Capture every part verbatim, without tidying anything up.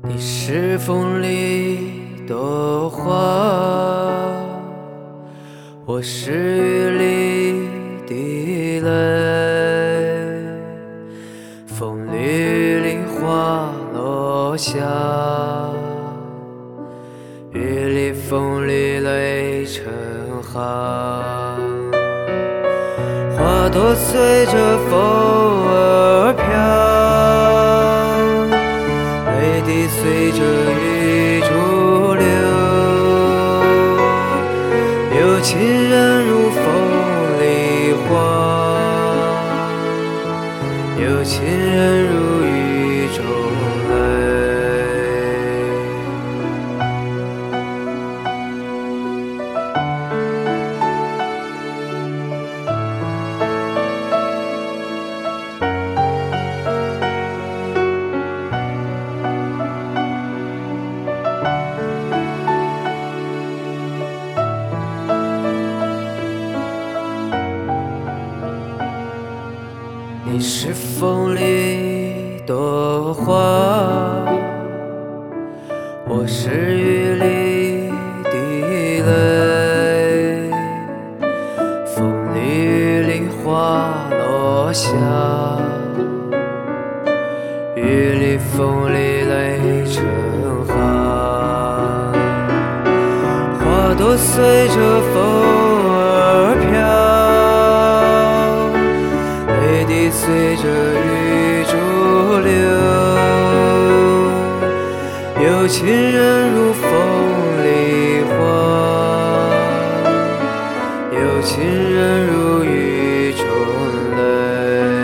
你是风里的花，我是雨里的泪，风里雨里花落下，雨里风里泪成行，花朵随着风儿飘，泪滴随着雨逐流，有情人如风里花，有情人如雨中泪。你是风里的花，我是雨里的泪，风里雨里花落下，雨里风里泪成行，花朵随着风儿飘，泪滴随着雨逐流，有情人如风里花，有情人如雨中泪。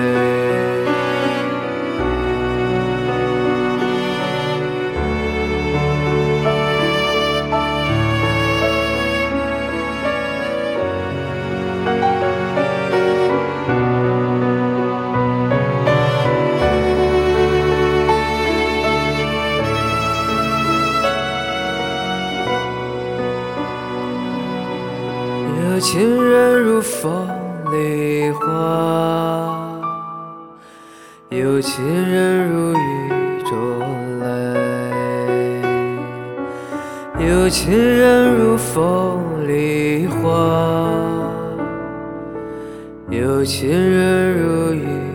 有情人如风里花，有情人如雨中泪，有情人如风里花，有情人如雨